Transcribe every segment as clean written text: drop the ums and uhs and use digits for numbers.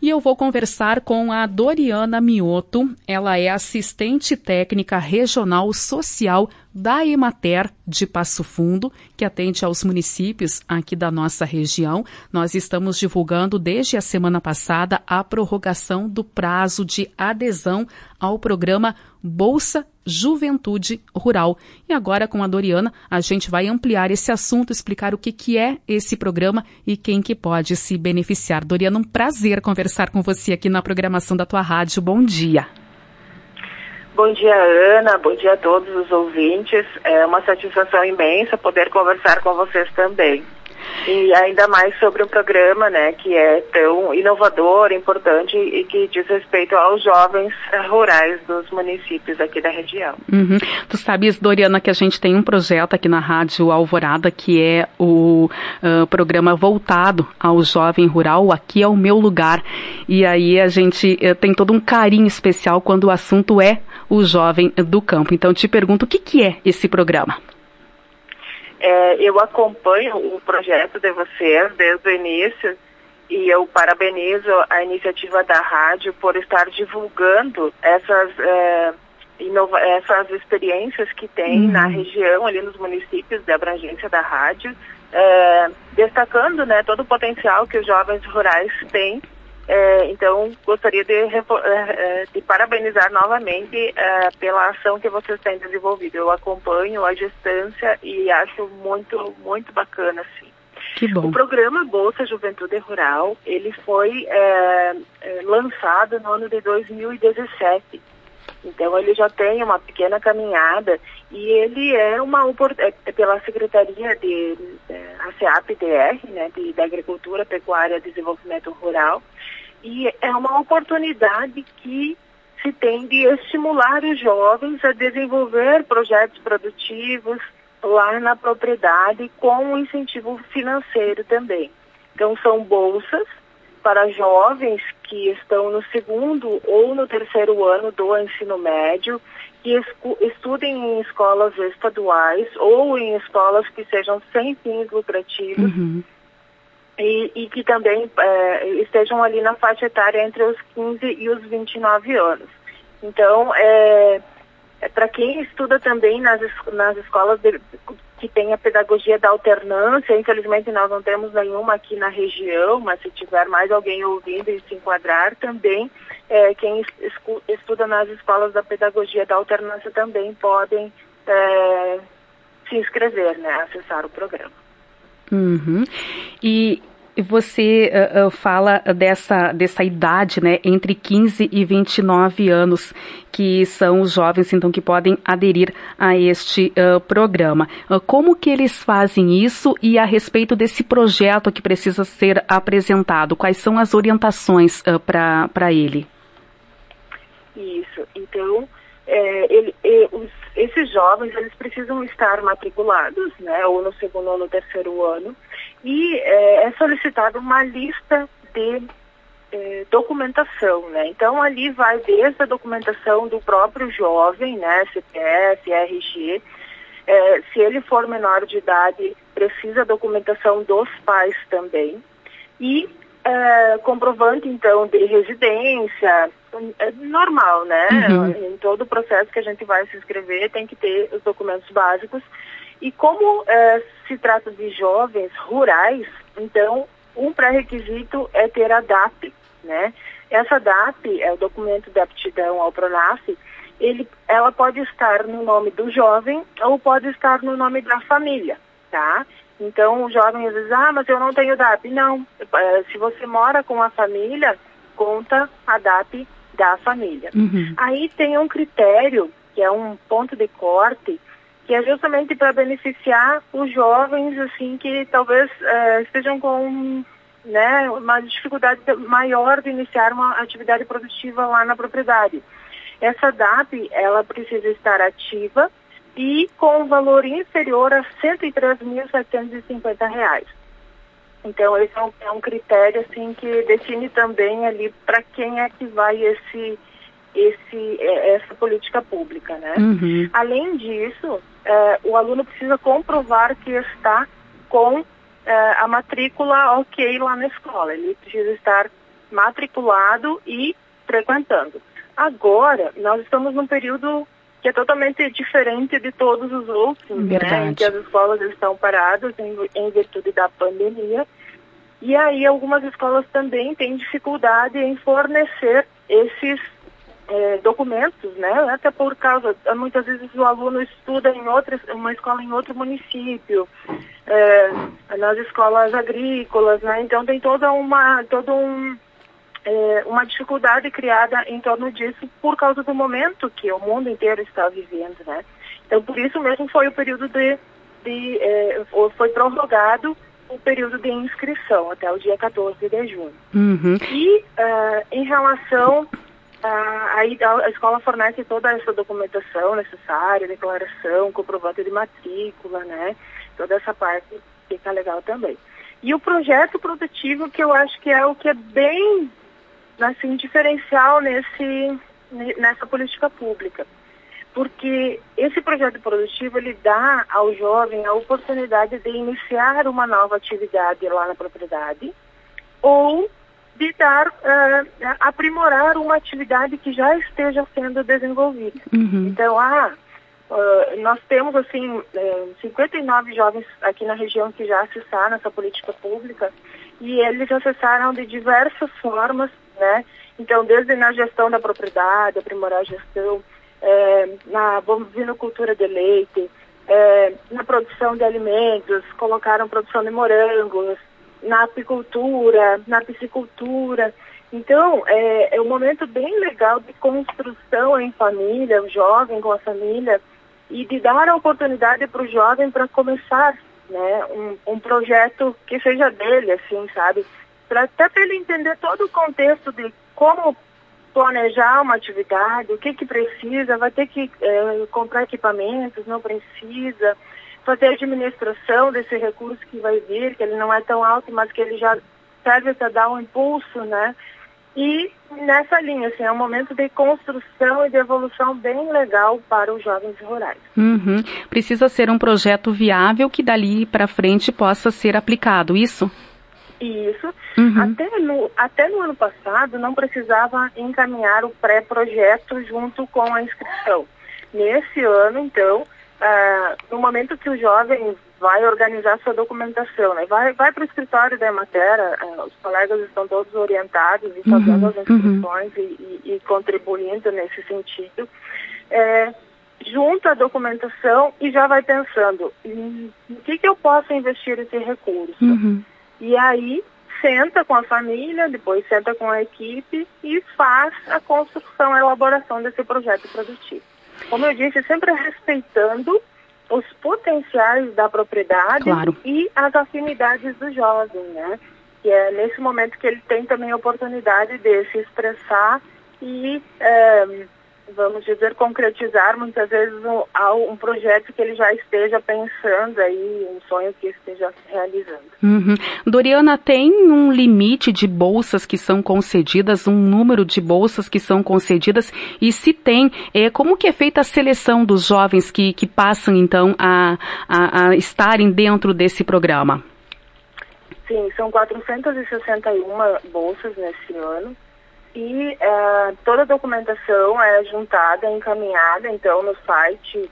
E eu vou conversar com a Doriana Mioto. Ela é assistente técnica regional social da Emater de Passo Fundo, que atende aos municípios aqui da nossa região. Nós estamos divulgando desde a semana passada a prorrogação do prazo de adesão ao programa Bolsa Juventude Rural. E agora, com a Doriana, a gente vai ampliar esse assunto, explicar o que é esse programa e quem que pode se beneficiar. Doriana, um prazer conversar com você aqui na programação da tua rádio. Bom dia. Bom dia, Ana. Bom dia a todos os ouvintes. É uma satisfação imensa poder conversar com vocês também. E ainda mais sobre um programa, né, que é tão inovador, importante e que diz respeito aos jovens rurais dos municípios aqui da região. Uhum. Tu sabes, Doriana, que a gente tem um projeto aqui na Rádio Alvorada, que é o programa voltado ao jovem rural, Aqui é o Meu Lugar. E aí a gente tem todo um carinho especial quando o assunto é o jovem do campo. Então eu te pergunto, o que é esse programa? Eu acompanho o projeto de vocês desde o início e eu parabenizo a iniciativa da rádio por estar divulgando essas experiências que tem na região, ali nos municípios de abrangência da rádio, destacando, né, todo o potencial que os jovens rurais têm. Então, gostaria de parabenizar novamente pela ação que vocês têm desenvolvido. Eu acompanho à distância e acho muito, muito bacana, sim. Que bom. O programa Bolsa Juventude Rural, ele foi lançado no ano de 2017. Então, ele já tem uma pequena caminhada e ele é pela Secretaria de ASEAP-DR, né, da Agricultura, Pecuária e Desenvolvimento Rural, e é uma oportunidade que se tem de estimular os jovens a desenvolver projetos produtivos lá na propriedade com um incentivo financeiro também. Então, são bolsas para jovens que estão no segundo ou no terceiro ano do ensino médio, que estudem em escolas estaduais ou em escolas que sejam sem fins lucrativos, e que também estejam ali na faixa etária entre os 15 e os 29 anos. Então, para quem estuda também nas escolas que tem a pedagogia da alternância, infelizmente nós não temos nenhuma aqui na região, mas se tiver mais alguém ouvindo e se enquadrar também, quem estuda nas escolas da pedagogia da alternância também podem se inscrever, né, acessar o programa. E você fala dessa idade, né, entre 15 e 29 anos, que são os jovens, então, que podem aderir a este programa. Como que eles fazem isso e a respeito desse projeto que precisa ser apresentado? Quais são as orientações para ele? Isso. Então, esses jovens, eles precisam estar matriculados, né, ou no segundo ou no terceiro ano, e é solicitada uma lista de documentação, né? Então, ali vai desde a documentação do próprio jovem, né, CPF, RG, se ele for menor de idade, precisa a documentação dos pais também, e comprovante, então, de residência, normal, né? Em todo o processo que a gente vai se inscrever, tem que ter os documentos básicos. E como se trata de jovens rurais, então, um pré-requisito é ter a DAP, né? Essa DAP, é o documento de aptidão ao PRONAF, ela pode estar no nome do jovem ou pode estar no nome da família, tá? Então, o jovem às vezes, mas eu não tenho DAP. Não, se você mora com a família, conta a DAP da família. Aí tem um critério, que é um ponto de corte, que é justamente para beneficiar os jovens, assim, que talvez estejam com, né, uma dificuldade maior de iniciar uma atividade produtiva lá na propriedade. Essa DAP, ela precisa estar ativa e com um valor inferior a R$ 103.750. Então, esse é um critério, assim, que define também ali para quem é que vai essa política pública, né? Além disso, o aluno precisa comprovar que está com a matrícula ok lá na escola. Ele precisa estar matriculado e frequentando. Agora, nós estamos num período que é totalmente diferente de todos os outros, né, em que as escolas estão paradas em virtude da pandemia. E aí algumas escolas também têm dificuldade em fornecer esses documentos, né? Até por causa, muitas vezes o aluno estuda em uma escola em outro município, nas escolas agrícolas, né? Então tem toda uma dificuldade criada em torno disso por causa do momento que o mundo inteiro está vivendo, né? Então por isso mesmo foi o período foi prorrogado o período de inscrição até o dia 14 de junho. Uhum. E em relação aí a escola fornece toda essa documentação necessária, declaração, comprovante de matrícula, né? Toda essa parte fica legal também. E o projeto produtivo, que eu acho que é o que é bem, assim, diferencial nessa política pública. Porque esse projeto produtivo, ele dá ao jovem a oportunidade de iniciar uma nova atividade lá na propriedade ou de aprimorar uma atividade que já esteja sendo desenvolvida. Uhum. Então, nós temos, assim, 59 jovens aqui na região que já acessaram essa política pública e eles acessaram de diversas formas, né? Então, desde na gestão da propriedade, aprimorar a gestão, na bovinocultura de leite, na produção de alimentos, colocaram produção de morangos, na apicultura, na piscicultura. Então, é um momento bem legal de construção em família, o jovem com a família, e de dar a oportunidade para o jovem para começar, né, um projeto que seja dele, assim, sabe? Até para ele entender todo o contexto de como planejar uma atividade, o que precisa, vai ter que comprar equipamentos, não precisa, fazer a administração desse recurso que vai vir, que ele não é tão alto, mas que ele já serve para dar um impulso, né? E nessa linha, assim, é um momento de construção e de evolução bem legal para os jovens rurais. Uhum. Precisa ser um projeto viável que dali para frente possa ser aplicado, isso? Isso. Uhum. Até no ano passado não precisava encaminhar o pré-projeto junto com a inscrição. Nesse ano, então, no momento que o jovem vai organizar sua documentação, né? Vai para o escritório da Emater, os colegas estão todos orientados e fazendo as inscrições e contribuindo nesse sentido. Junta a documentação e já vai pensando em que eu posso investir esse recurso. Uhum. E aí senta com a família, depois senta com a equipe e faz a construção, a elaboração desse projeto produtivo. Como eu disse, sempre respeitando os potenciais da propriedade, claro, e as afinidades do jovem, né? Que é nesse momento que ele tem também a oportunidade de se expressar e, vamos dizer, concretizar muitas vezes um projeto que ele já esteja pensando aí, um sonho que esteja realizando. Uhum. Doriana, tem um limite de bolsas que são concedidas, um número de bolsas que são concedidas, e se tem, como que é feita a seleção dos jovens que passam então a estarem dentro desse programa? Sim, são 461 bolsas nesse ano. E toda a documentação é juntada, encaminhada, então, no site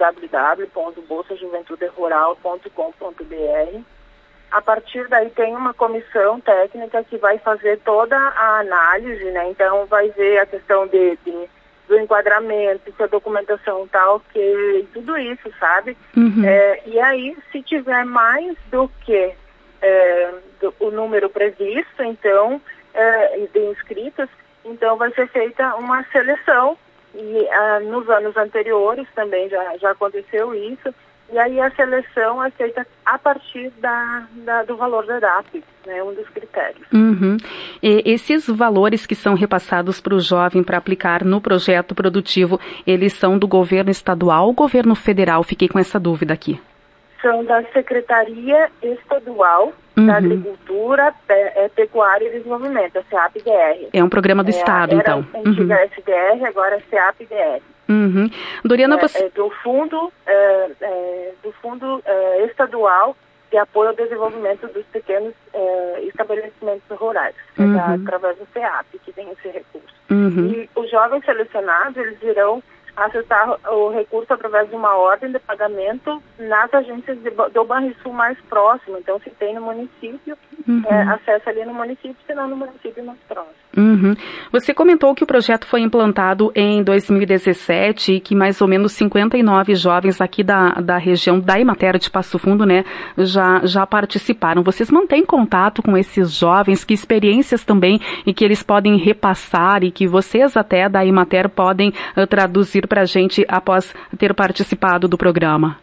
www.bolsajuventuderural.com.br. A partir daí tem uma comissão técnica que vai fazer toda a análise, né? Então vai ver a questão do enquadramento, se a documentação está ok, tudo isso, sabe? Uhum. E aí, se tiver mais do que o número previsto, então, de inscritos, então vai ser feita uma seleção. E nos anos anteriores também já aconteceu isso. E aí a seleção é feita a partir do valor da EDAP, né, um dos critérios. Uhum. E esses valores que são repassados para o jovem para aplicar no projeto produtivo, eles são do governo estadual ou governo federal? Fiquei com essa dúvida aqui. São da Secretaria Estadual da Agricultura, Pecuária e Desenvolvimento, a SEAP-DR. É um programa do Estado, então. Era a antiga SDR, agora é SEAP-DR. Doriana, você... do fundo estadual de apoio ao desenvolvimento dos pequenos estabelecimentos rurais, através do CEAP, que tem esse recurso. E os jovens selecionados, eles irão acessar o recurso através de uma ordem de pagamento nas agências do Banrisul mais próximo. Então, se tem no município, acessa ali no município, se não no município mais próximo. Você comentou que o projeto foi implantado em 2017 e que mais ou menos 59 jovens aqui da região da Emater de Passo Fundo, né, já participaram. Vocês mantêm contato com esses jovens? Que experiências também e que eles podem repassar e que vocês até da Emater podem traduzir para a gente após ter participado do programa?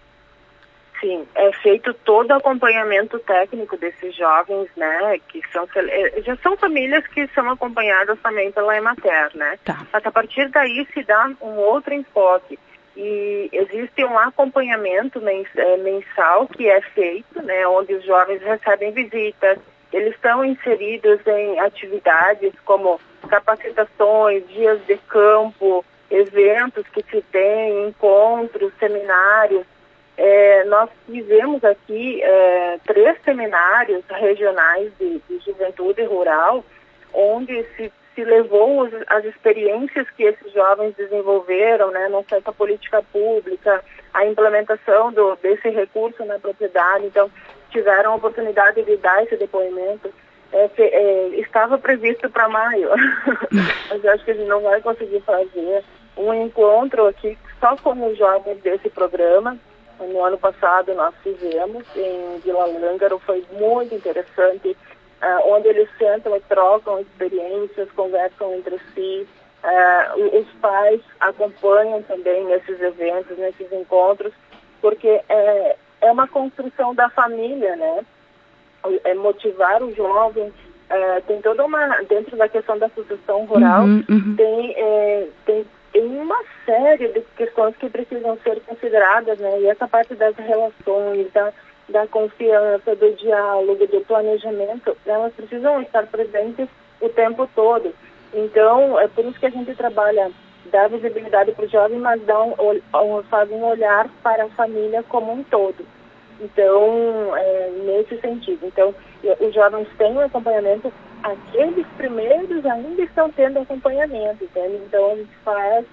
Sim, é feito todo o acompanhamento técnico desses jovens, né, que já são famílias que são acompanhadas também pela Emater, né? Mas a partir daí se dá um outro enfoque e existe um acompanhamento mensal que é feito, né, onde os jovens recebem visitas, eles estão inseridos em atividades como capacitações, dias de campo, eventos que se tem, encontros, seminários. Nós fizemos aqui 3 seminários regionais de juventude rural, onde se levou as experiências que esses jovens desenvolveram, né, no acesso à política pública, a implementação desse recurso na propriedade. Então, tiveram a oportunidade de dar esse depoimento. Estava previsto para maio, mas eu acho que a gente não vai conseguir fazer um encontro aqui só com os jovens desse programa. No ano passado nós fizemos em Vila Lângaro, foi muito interessante, onde eles sentam e trocam experiências, conversam entre si. Os pais acompanham também nesses eventos, nesses encontros, porque é uma construção da família, né? É motivar o jovem. Tem toda dentro da questão da sucessão rural, tem uma série de questões que precisam ser consideradas, né? E essa parte das relações, da confiança, do diálogo, do planejamento, elas precisam estar presentes o tempo todo. Então, é por isso que a gente trabalha, dá visibilidade para o jovem, mas faz um olhar para a família como um todo. Então, nesse sentido. Então, os jovens têm um acompanhamento, aqueles primeiros ainda estão tendo acompanhamento, entende? Então, a gente faz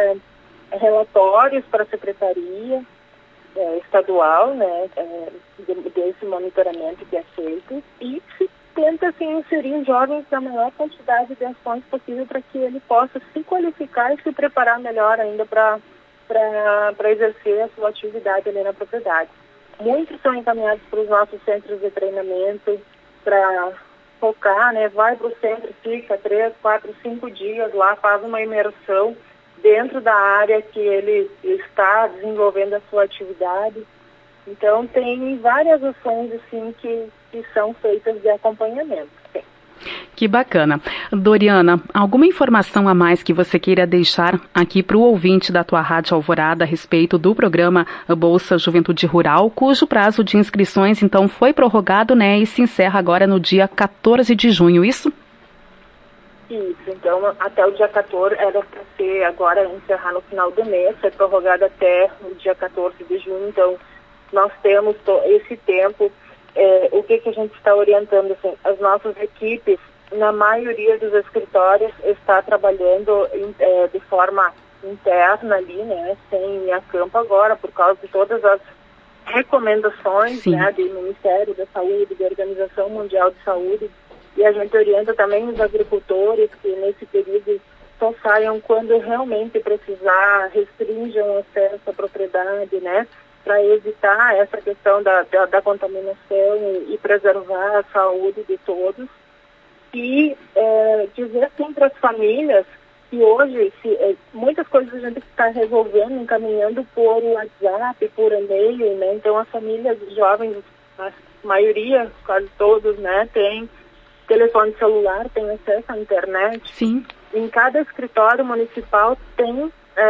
relatórios para a Secretaria Estadual, né, desse monitoramento que é feito, e se tenta assim, inserir os jovens na maior quantidade de ações possível para que ele possa se qualificar e se preparar melhor ainda para exercer a sua atividade ali na propriedade. Muitos são encaminhados para os nossos centros de treinamento, para focar, né? Vai para o centro, fica 3, 4, 5 dias lá, faz uma imersão dentro da área que ele está desenvolvendo a sua atividade. Então, tem várias ações assim, que são feitas de acompanhamento. Sim. Que bacana. Doriana, alguma informação a mais que você queira deixar aqui para o ouvinte da tua Rádio Alvorada a respeito do programa Bolsa Juventude Rural, cujo prazo de inscrições, então, foi prorrogado, né, e se encerra agora no dia 14 de junho, isso? Isso, então, até o dia 14, era para ser agora encerrar no final do mês, foi prorrogado até o dia 14 de junho, então, nós temos esse tempo. O que a gente está orientando, assim, as nossas equipes, na maioria dos escritórios, está trabalhando de forma interna ali, né, sem ir a campo agora, por causa de todas as recomendações, né, do Ministério da Saúde, da Organização Mundial de Saúde, e a gente orienta também os agricultores que nesse período só saiam quando realmente precisar, restringam o acesso à propriedade, né, para evitar essa questão da contaminação e preservar a saúde de todos. E dizer assim para as famílias que hoje muitas coisas a gente está resolvendo, encaminhando por WhatsApp, por e-mail, né? Então as famílias jovens, a maioria, quase todos, né, tem telefone celular, tem acesso à internet. Sim. Em cada escritório municipal tem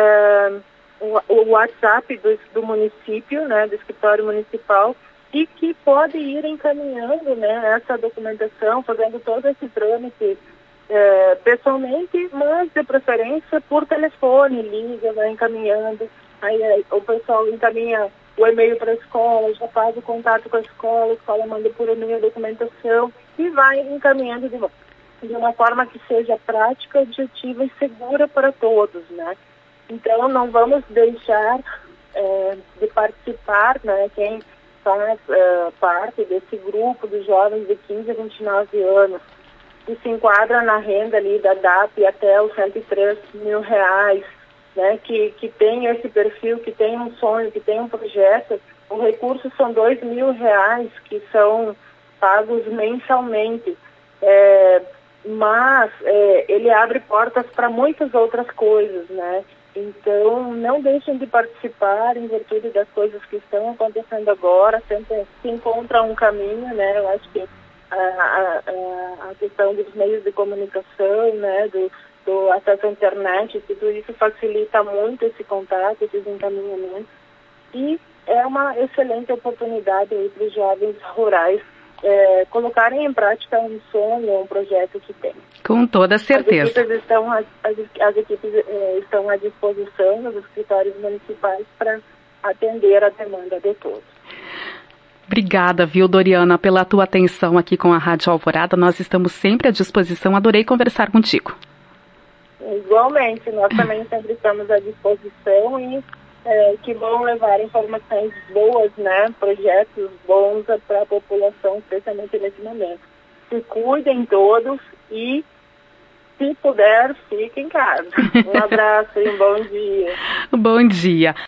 o WhatsApp do município, né, do escritório municipal, e que pode ir encaminhando, né, essa documentação, fazendo todo esse trâmite pessoalmente, mas de preferência por telefone, liga, vai encaminhando, aí o pessoal encaminha o e-mail para a escola, já faz o contato com a escola manda por e-mail a documentação e vai encaminhando de uma forma que seja prática, objetiva e segura para todos, né? Então, não vamos deixar de participar, né? Quem faz parte desse grupo de jovens de 15 a 29 anos, que se enquadra na renda ali da DAP até os R$103 mil, né? Que tem esse perfil, que tem um sonho, que tem um projeto. O recurso são R$2.000 que são pagos mensalmente. Mas ele abre portas para muitas outras coisas, né? Então, não deixem de participar em virtude das coisas que estão acontecendo agora, sempre se encontra um caminho, né? Eu acho que a questão dos meios de comunicação, né? Do acesso à internet, tudo isso facilita muito esse contato, esses encaminhamentos. E é uma excelente oportunidade aí para os jovens rurais colocarem em prática um sonho, um projeto que tem. Com toda certeza. As equipes estão à disposição nos escritórios municipais para atender a demanda de todos. Obrigada, viu, Doriana, pela tua atenção aqui com a Rádio Alvorada. Nós estamos sempre à disposição. Adorei conversar contigo. Igualmente, nós também sempre estamos à disposição e que vão levar informações boas, né, projetos bons para a população, especialmente nesse momento. Se cuidem todos e, se puder, fiquem em casa. Um abraço e um bom dia. Bom dia.